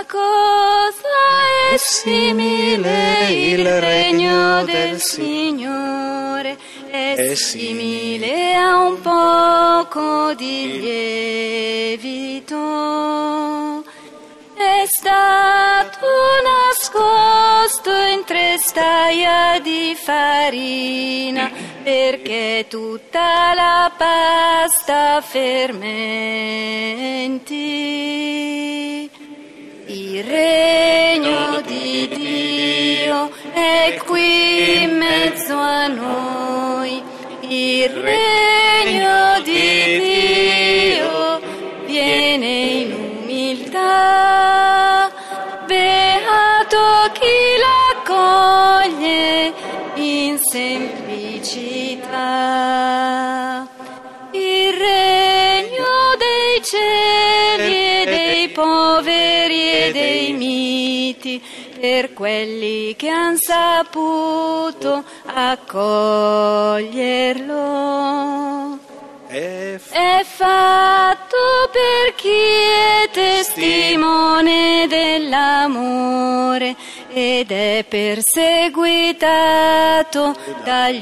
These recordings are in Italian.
cosa è simile il regno del Signore? È simile a un poco di lievito. È stato nascosto in 3 staia di farina, perché tutta la pasta fermenti. Il regno di Dio è qui in mezzo a noi. Il regno di Dio viene in umiltà. Beato chi l'accoglie in semplicità. Il regno dei cieli e dei poveri e dei miti, per quelli che han saputo accoglierlo. È fatto per chi è testimone dell'amore ed è perseguitato dagli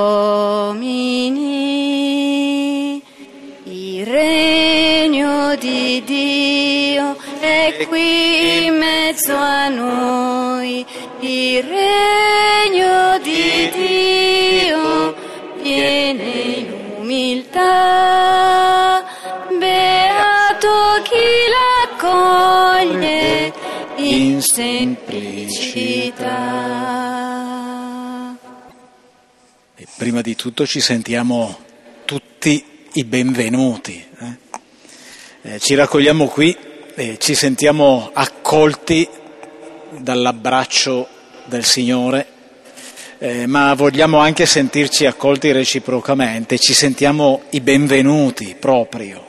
uomini. Il regno di Dio è qui in mezzo a noi. Il regno di Dio viene in umiltà. Beato chi l'accoglie in semplicità. E prima di tutto ci sentiamo tutti i benvenuti. Ci raccogliamo qui e ci sentiamo accolti dall'abbraccio del Signore, ma vogliamo anche sentirci accolti reciprocamente, ci sentiamo i benvenuti proprio.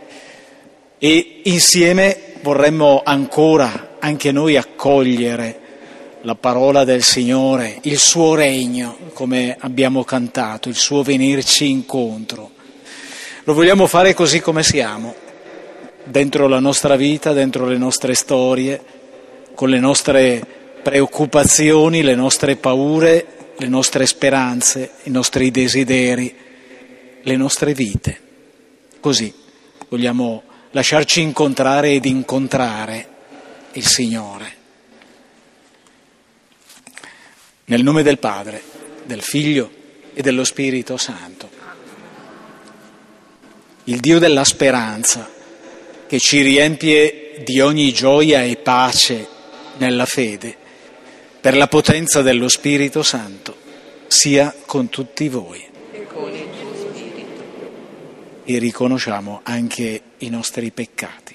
E insieme vorremmo ancora anche noi accogliere la parola del Signore, il suo regno, come abbiamo cantato, il suo venirci incontro. Lo vogliamo fare così come siamo, dentro la nostra vita, dentro le nostre storie, con le nostre preoccupazioni, le nostre paure, le nostre speranze, i nostri desideri, le nostre vite. Così vogliamo lasciarci incontrare ed incontrare il Signore. Nel nome del Padre, del Figlio e dello Spirito Santo. Il Dio della speranza, che ci riempie di ogni gioia e pace nella fede, per la potenza dello Spirito Santo, sia con tutti voi. E riconosciamo anche i nostri peccati.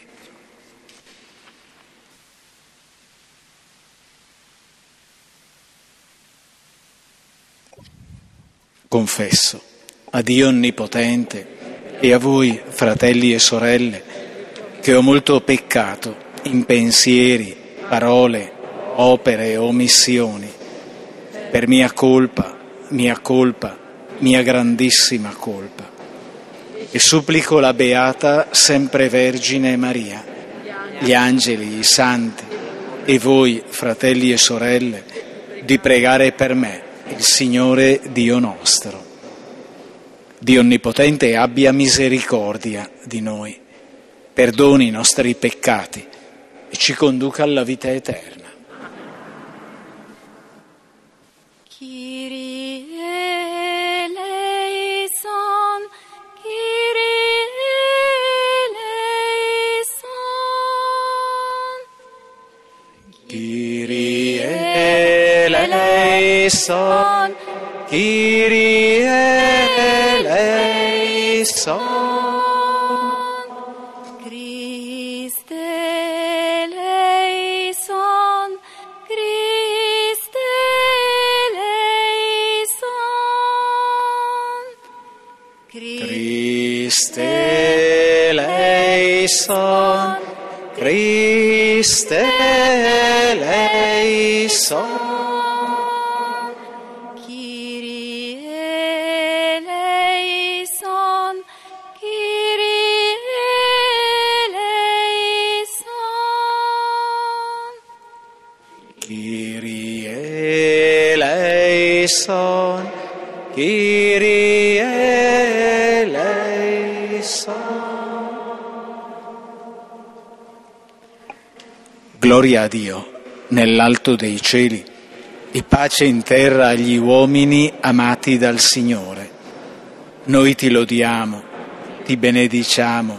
Confesso a Dio Onnipotente e a voi, fratelli e sorelle, che ho molto peccato in pensieri, parole, opere e omissioni, per mia colpa, mia grandissima colpa. E supplico la Beata Sempre Vergine Maria, gli angeli, i santi e voi, fratelli e sorelle, di pregare per me, il Signore Dio nostro. Dio Onnipotente abbia misericordia di noi, perdoni i nostri peccati e ci conduca alla vita eterna. Eleison, Kyrie eleison, Christe eleison, Christe eleison, Christe eleison, Christe eleison. Kyrie eleison, Kyrie eleison. Gloria a Dio nell'alto dei cieli e pace in terra agli uomini amati dal Signore. Noi ti lodiamo, ti benediciamo,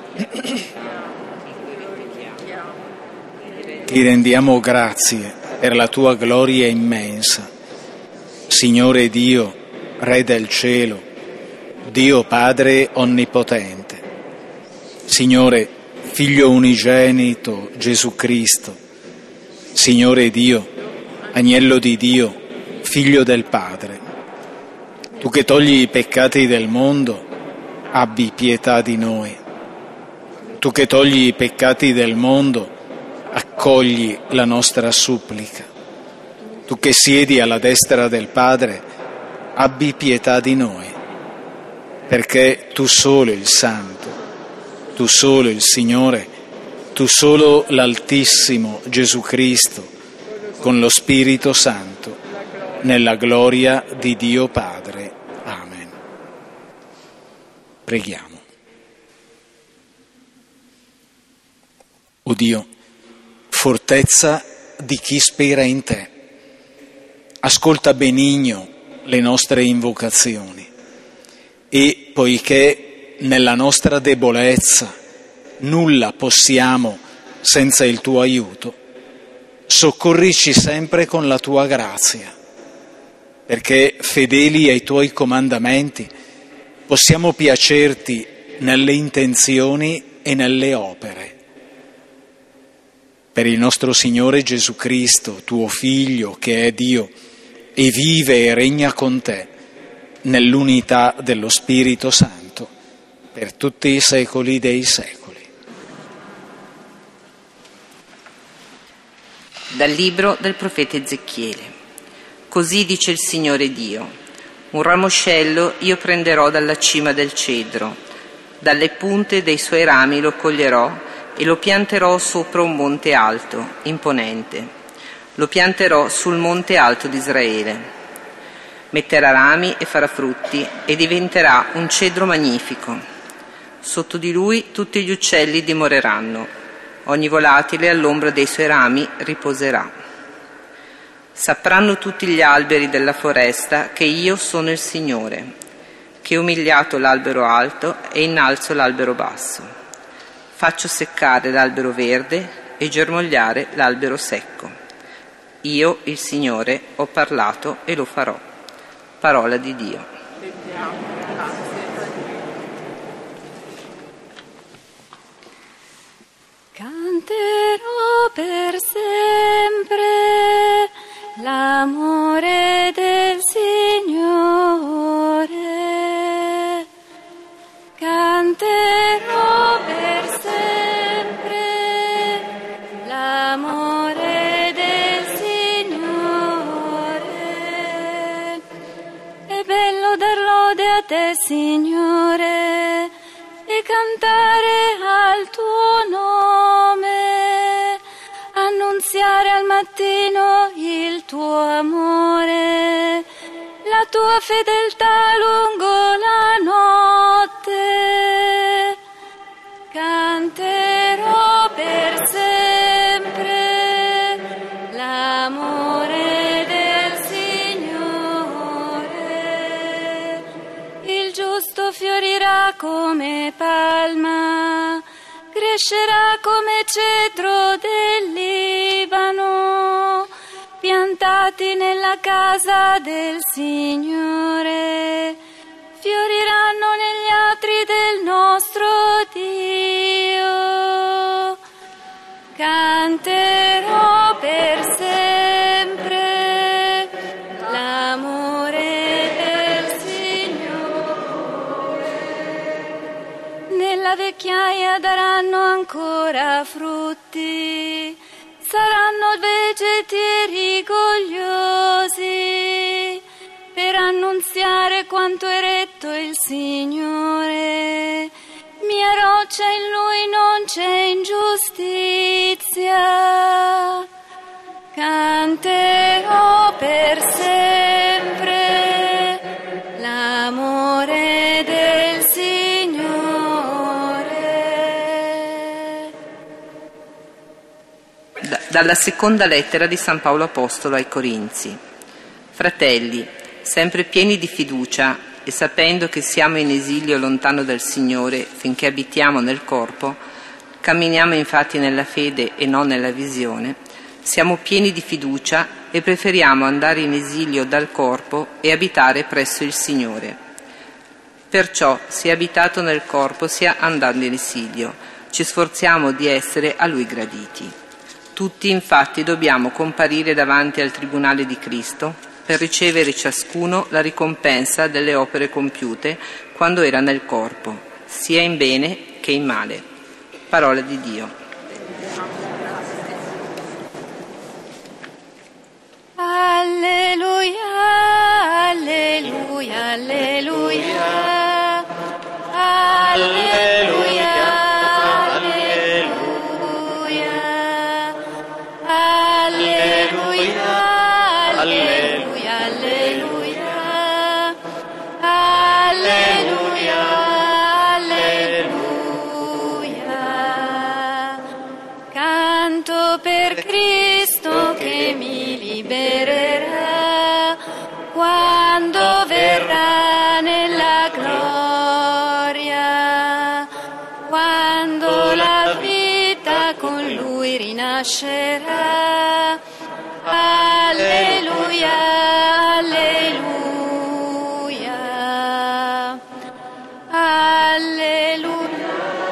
ti rendiamo grazie per la tua gloria immensa. Signore Dio, Re del cielo, Dio Padre onnipotente, Signore Figlio unigenito Gesù Cristo, Signore Dio, Agnello di Dio, Figlio del Padre, tu che togli i peccati del mondo, abbi pietà di noi. Tu che togli i peccati del mondo, accogli la nostra supplica. Tu che siedi alla destra del Padre, abbi pietà di noi, perché tu solo il Santo, tu solo il Signore, tu solo l'Altissimo Gesù Cristo, con lo Spirito Santo, nella gloria di Dio Padre. Amen. Preghiamo. O Dio, fortezza di chi spera in te, ascolta benigno le nostre invocazioni e, poiché nella nostra debolezza nulla possiamo senza il tuo aiuto, soccorrici sempre con la tua grazia, perché fedeli ai tuoi comandamenti possiamo piacerti nelle intenzioni e nelle opere. Per il nostro Signore Gesù Cristo, tuo Figlio, che è Dio e vive e regna con te nell'unità dello Spirito Santo per tutti i secoli dei secoli. Dal libro del profeta Ezechiele. Così dice il Signore Dio: un ramoscello io prenderò dalla cima del cedro, dalle punte dei suoi rami lo coglierò e lo pianterò sopra un monte alto, imponente. Lo pianterò sul monte alto di Israele. Metterà rami e farà frutti e diventerà un cedro magnifico. Sotto di lui tutti gli uccelli dimoreranno. Ogni volatile all'ombra dei suoi rami riposerà. Sapranno tutti gli alberi della foresta che io sono il Signore, che ho umiliato l'albero alto e innalzo l'albero basso. Faccio seccare l'albero verde e germogliare l'albero secco. Io, il Signore, ho parlato e lo farò. Parola di Dio. Canterò per sempre l'amore del Signore. Canterò per sempre l'amore del Signore. È bello dar lode a te, Signore, e cantare al tuo nome, annunziare al mattino il tuo amore, la tua fedeltà lungo la notte. Canterò per sempre l'amore del Signore. Il giusto fiorirà come palma, crescerà come cedro del Libano, piantati nella casa del Signore, fioriranno negli atri del nostro Dio. Canterò per sempre l'amore del Signore. Nella vecchiaia daranno ancora frutti, saranno vegeti e rigogliosi, per annunziare quanto è retto il Signore. Mia roccia, in Lui non c'è ingiustizia. per sempre l'amore del Signore. Dalla seconda lettera di San Paolo Apostolo ai Corinzi. Fratelli, sempre pieni di fiducia e sapendo che siamo in esilio lontano dal Signore finché abitiamo nel corpo, camminiamo infatti nella fede e non nella visione, siamo pieni di fiducia e preferiamo andare in esilio dal corpo e abitare presso il Signore. Perciò, sia abitato nel corpo sia andando in esilio, ci sforziamo di essere a Lui graditi. Tutti infatti dobbiamo comparire davanti al tribunale di Cristo per ricevere ciascuno la ricompensa delle opere compiute quando era nel corpo, sia in bene che in male. Parola di Dio. Alleluia, alleluia, alleluia, alleluia, alleluia, alleluia, alleluia, alleluia. Canto per Cristo che mi libererà quando verrà nella gloria, quando la vita con Lui rinascerà. Alleluia, alleluia, alleluia,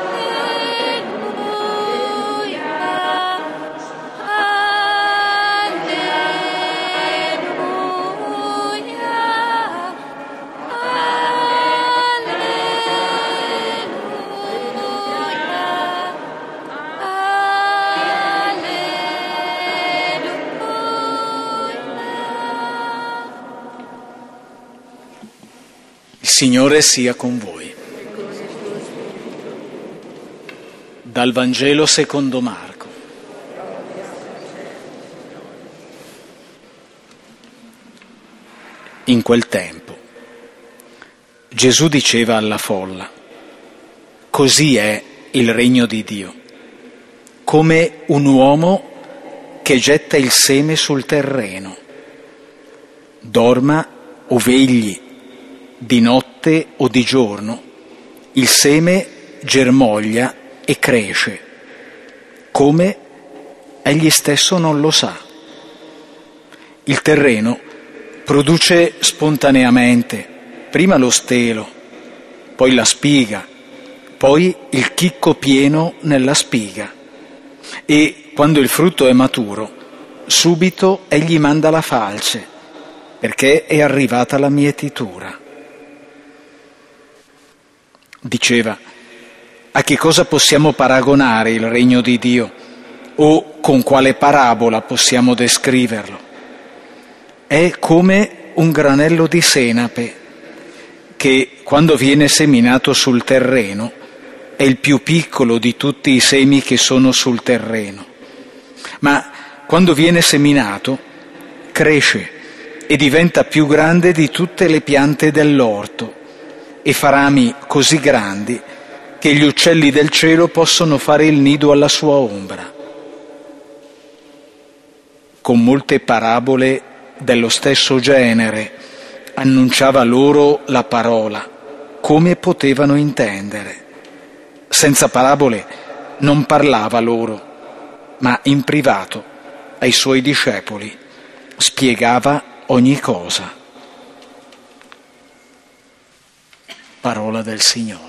Il Signore sia con voi. Dal Vangelo secondo Marco. In quel tempo Gesù diceva alla folla: così è il regno di Dio, come un uomo che getta il seme sul terreno. Dorma o vegli, di notte o di giorno, il seme germoglia e cresce, come egli stesso non lo sa. Il terreno produce spontaneamente prima lo stelo, poi la spiga, poi il chicco pieno nella spiga, e quando il frutto è maturo, subito egli manda la falce, perché è arrivata la mietitura. Diceva: a che cosa possiamo paragonare il regno di Dio, o con quale parabola possiamo descriverlo? È come un granello di senape che, quando viene seminato sul terreno, è il più piccolo di tutti i semi che sono sul terreno. Ma quando viene seminato, cresce e diventa più grande di tutte le piante dell'orto e fa rami così grandi che gli uccelli del cielo possono fare il nido alla sua ombra. Con molte parabole dello stesso genere annunciava loro la parola, come potevano intendere. Senza parabole non parlava loro, ma in privato ai suoi discepoli spiegava ogni cosa. Parola del Signore.